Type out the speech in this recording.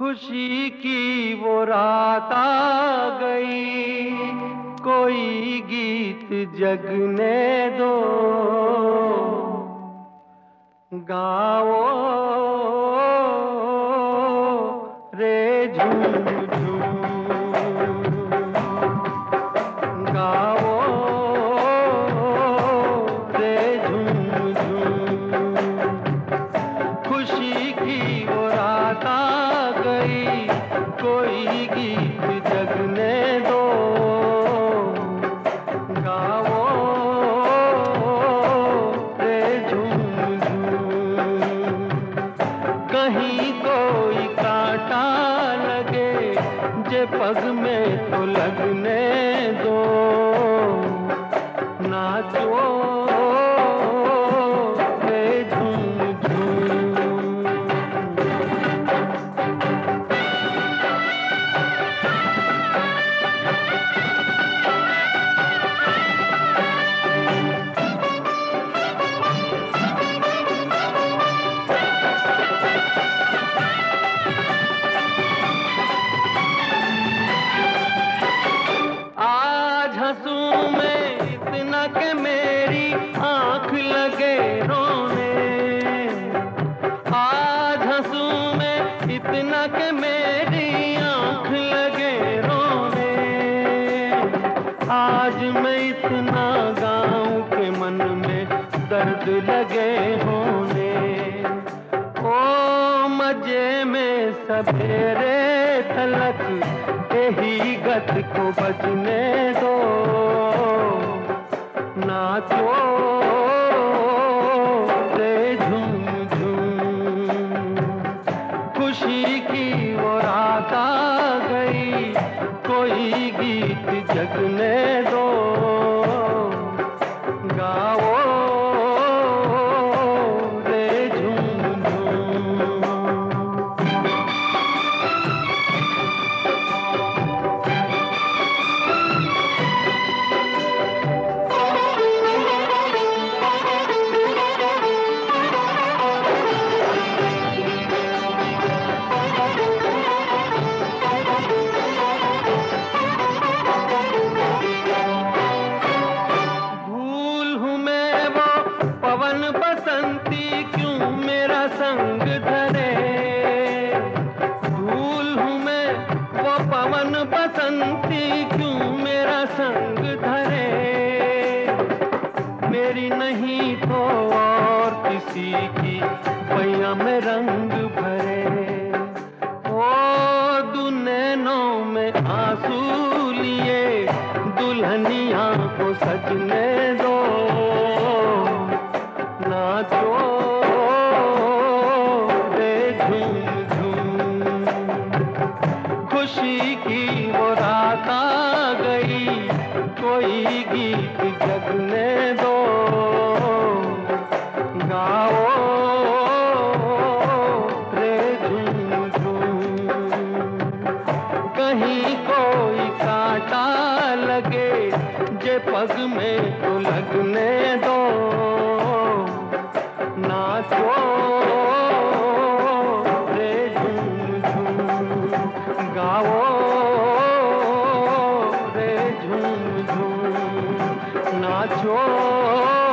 खुशी की वो रात आ गई, कोई गीत जगने दो, गाओ रे झूम झूम, गाओ रे झूम झूम। खुशी की वो रात आ गई, कोई गीत जगने दो, गाओ रे झूम झूम। कहीं कोई कांटा लगे जे पग में तो लगने दो, नाचो रे झूम झूम। आज हंसूं मैं इतना कि मेरी आंख लगे रोने, आज हंसूं मैं इतना कि मेरी आंख लगे रोने। आज मैं इतना गाऊं कि मन में दर्द लगे होने। ओ मजे में सवेरे तलक यही गत को बजने दो, नाचो रे झूम झूम। खुशी की वो रात आ गई, कोई गीत जगने दो, गाओ रे झूम झूम। पवन बसंती क्यों मेरा संग धरे, भूल हूँ मैं वो पवन बसंती क्यों मेरा संग धरे। मेरी नहीं तो और किसी की पैया में रंग भरे। ओ दुनैनों में आंसू लिए दुल्हनिया को सजने दो, नाचो रे झूम झूम। खुशी की वो रात आ गई, कोई गीत जगने दो, गाओ रे झूम झूम। कहीं कोई कांटा लगे जे पग में तो लगने दो, नाचो रे झूम झूम, गाओ रे झूम झूम, नाचो।